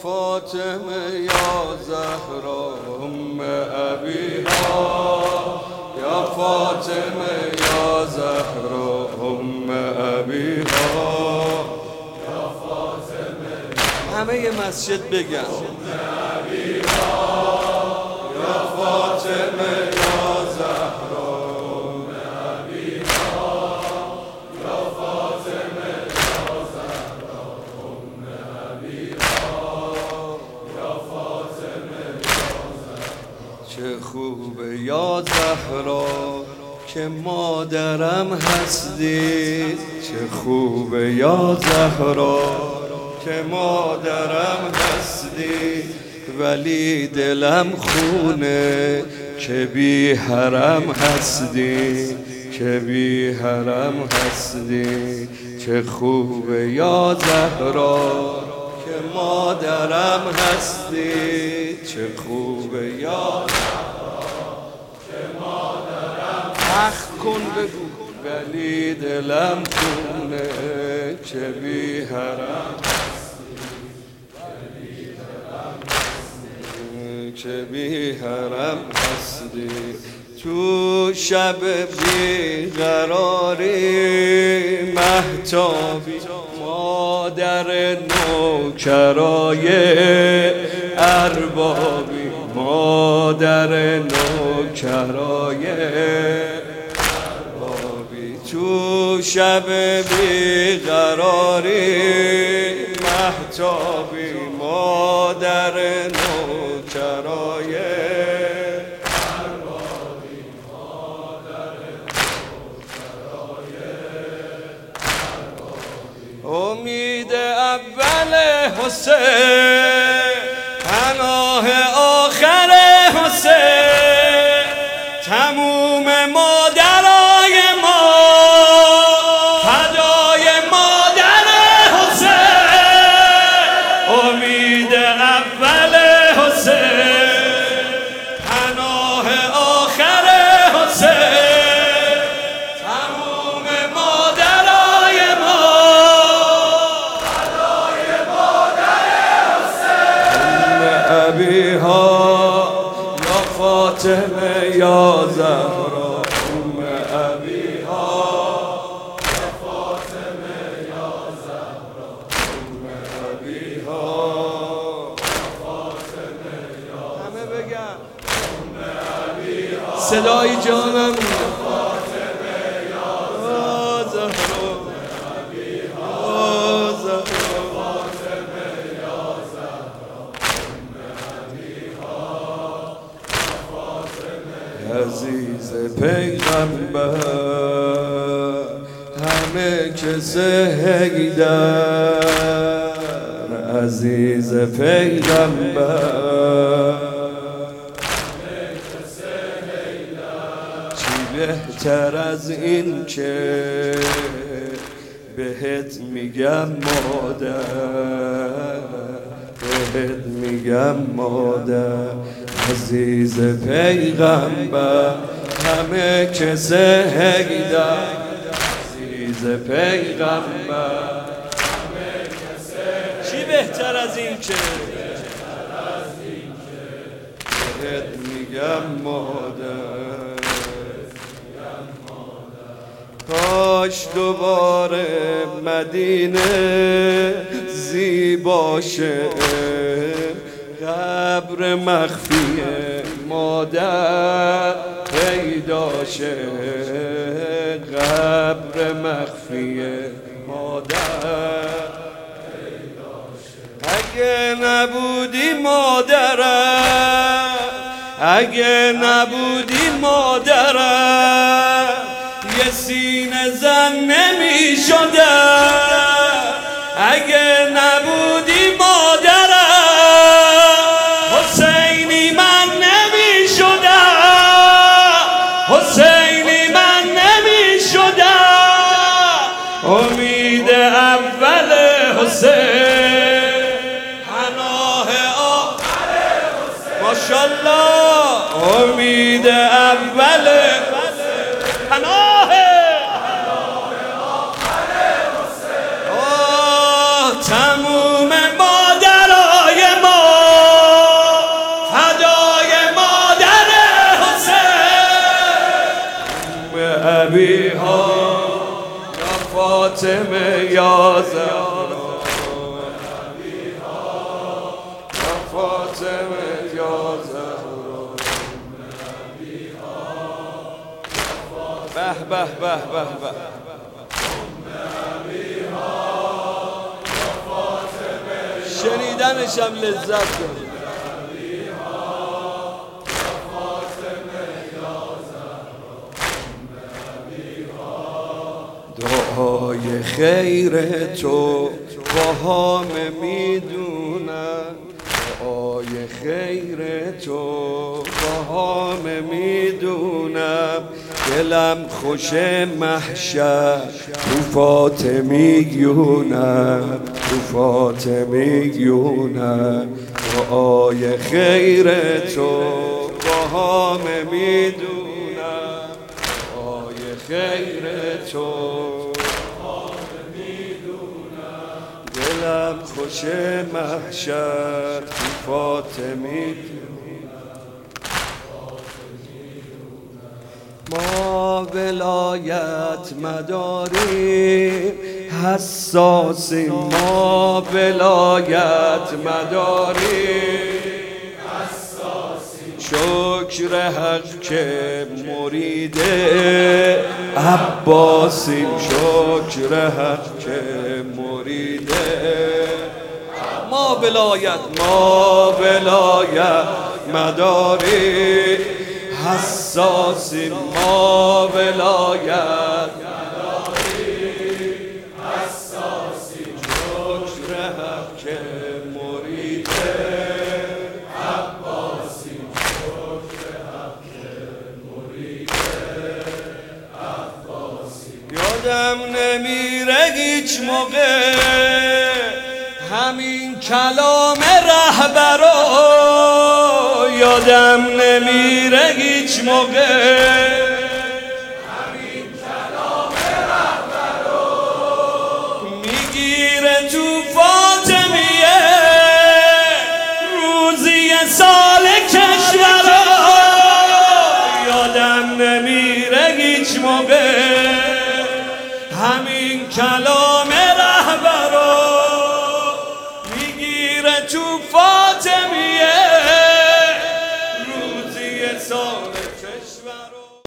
فاطمه یا زهرا ام ابیها، یا فاطمه یا زهرا ام ابیها، یا فاطمه. همه یه مسجد بگن ام ابیها، یا فاطمه یا زهرا ام ابیها، یا فاطمه یا زهرا ام ابیها، یا فاطمه یا زهرا. چه خوبه یا زهرا که مادرم هستی، چه خوبه یا زهرا که مادرم هستی، ولی دلم خونه که بی حرم هستی، که بی حرم هستی. چه خوبه یا زهرا که مادرم هستی، چه خوبه یا زهرا که مادرم حق کن بگو، ولی دلم خونه که بی حرم که بی حرم هستی. تو شب بی قراری مهتابی، مادر نوکرای اربابی، مادر نوکرای اربابی. تو شب بی قراری مهتابی، مادر نوکرای اربابی، مادر نوکرای اربابی. امید اول حسین، پناه آخر حسین، تموم مادرای ما فدای مادر حسین. امید اول حسین، پناه آخر حسین، تموم مادرای ما فدای مادر حسین. ام ابیها، یا فاطمه یا زهرا ام ابیها، یا فاطمه یا زهرا ام ابیها، یا فاطمه یا. همه بگن ام ابیها، صدای جانم فاطمه یا زهرا ام ابیها، زهرا فاطمه یا زهرا ام ابیها، عزیز پیغمبر همه کس حیدر، عزیز پیغمبر همه کس حیدر. چی بهتر از این که بهت میگم مادر، بهت میگم مادر. عزیز پیغمبر همه کس حیدر، عزیز پیغمبر همه کس حیدر. چی بهتر از این که بهت میگم مادر. کاش دوباره مدینه زیبا شه، قبر مخفی مادر پیدا شه، قبر مخفی مادر پیدا شه. اگه نبودی مادرم، اگه نبودی مادرم، یه سینه زن نمی شدم. اگه نبودی مادرم، حسینی من نمی شدم، حسینی من نمی شدم. امید اول حسین، پناه آخر حسین. ماشاءالله. امید اول پناه آخر حسین. تموم مادرای فاطمه یا زهرا یا فاطمه یا زهرا به به به به به شنیدنشم لذت داره. دعای خیر تو با همه میدونم، دعای خیر تو با همه میدونم، دلم خوش محشر تو فاطمیونم، تو فاطمیونم. دعای خیر تو با همه میدونم، دعای خیر تو دلم خوش محشر تو فاطمی. ما ولایت مداریم حساسیم، ما ولایت مداریم شکر حق که مرید عباسیم، شکر حق که مرید ما ولایت مداری حساسیم، ما ولایت مداری حساسیم شکر حق که مرید عباسیم، شکر حق که مرید عباسیم. یادم نمیره هیچ موقع همین کلام رهبرا، یادم نمیره هیچ موقع همین کلام رهبرا، میگیره تو فاطمیه روزی سال کشورا، یادم نمیره هیچ موقع همین کلام